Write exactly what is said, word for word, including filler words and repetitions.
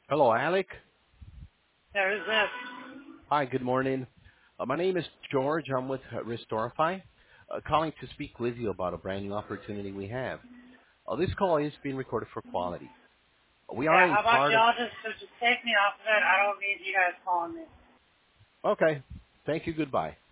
Hello, Alec. There is this. Hi, good morning. Uh, my name is George. I'm with uh, Restorify, uh, calling to speak with you about a brand new opportunity we have. Uh, this call is being recorded for quality. We are Yeah, a how about part of... y'all just, just take me off of it? I don't need you guys calling me. Okay. Thank you. Goodbye.